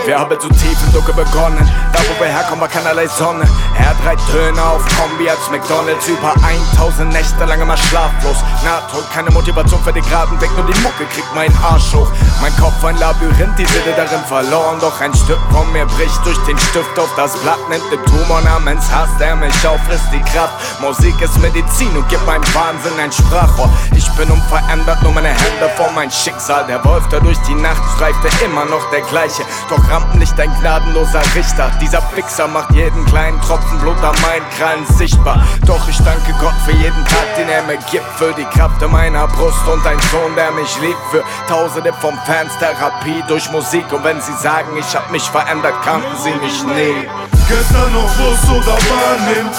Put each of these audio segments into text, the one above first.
Wir haben zu tief im Dunkel begonnen. Da wo wir herkommen war keinerlei Sonne. R3 Töne auf Kombi als McDonalds. Über 1000 Nächte lang immer schlaflos. Nahtod, keine Motivation für den geraden Weg. Nur die Mucke kriegt meinen Arsch hoch. Mein Kopf ein Labyrinth, die Seele darin verloren. Doch ein Stück von mir bricht durch den Stift auf das Blatt. Nimmt den Tumor namens Hass, der mich auffrisst die Kraft. Musik ist Medizin und gibt meinem Wahnsinn ein Sprachrohr. Ich bin unverändert, nur meine Hände vor mein Schicksal. Der Wolf, der durch die Nacht streifte, immer noch der gleiche. Doch Rampenlicht ein gnadenloser Richter. Dieser Fixer macht jeden kleinen Tropfen Blut an meinen Krallen sichtbar. Doch ich danke Gott für jeden Tag, den er mir gibt. Für die Kraft in meiner Brust und ein Sohn, der mich liebt. Für Tausende von Fans, Therapie durch Musik. Und wenn sie sagen, ich hab mich verändert, kannten sie mich nie. Gestern noch Bus oder Bahn nimmt,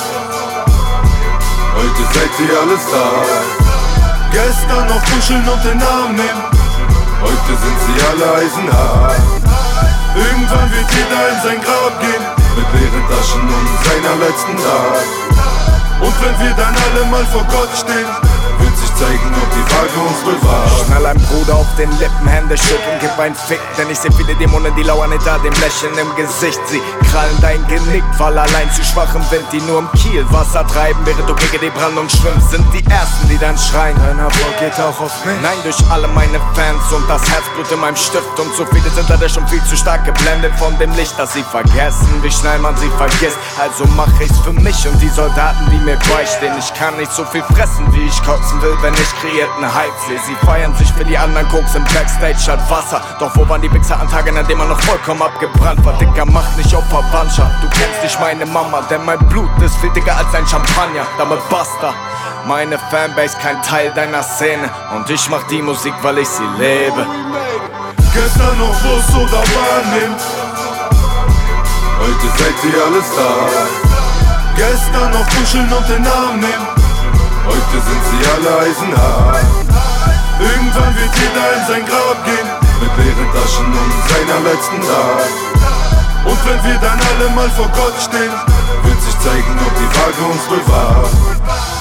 heute seid ihr alles da. Gestern noch kuscheln und den Arm nehmen, heute sind sie alle eisenhart. Irgendwann wird jeder in sein Grab gehen, mit leeren Taschen und seiner letzten Tag. Und wenn wir dann alle mal vor Gott stehen, wird sich zeigen, ob die Waage uns bewahrt. Schnall ein Bruder auf den Lippen, Hände schütteln, gib ein Fick. Denn ich seh viele Dämonen, die lauern hinter dem Lächeln im Gesicht. Sie krallen dein Genick, weil allein zu schwachem Wind, die nur im Kiel Wasser treiben, während du gegen die Brandung schwimmst, sind die Ersten, die dann schreien. Dein Erfolg geht auch auf mich. Nein, durch alle meine Fans und das Herzblut in meinem Stift. Und so viele sind leider schon viel zu stark geblendet von dem Licht, dass sie vergessen, wie schnell man sie vergisst. Also mach ich's für mich und die Soldaten, die mir beistehen. Ich kann nicht so viel fressen, wie ich kotzen will, wenn ich kreierten Hype sehe. Sie feiern sich für die anderen Koks im Backstage statt Wasser. Doch wo waren die Wichser an Tagen, an denen man noch vollkommen abgebrannt war? Dicker, mach nicht auf Verwandtschaft. Du kennst nicht meine Mama, denn mein Blut ist viel dicker als ein Champagner. Damit basta. Meine Fanbase kein Teil deiner Szene. Und ich mach die Musik, weil ich sie lebe. Gestern noch Bus oder Bahn nimmt, heute seid ihr alles da. Gestern noch kuscheln und den Arm nehmen, heute sind sie alle eisenhart. Irgendwann wird jeder in sein Grab gehen, mit leeren Taschen und seiner letzten Tag. Und wenn wir dann alle mal vor Gott stehen, wird sich zeigen, ob die Waage uns bewahrt.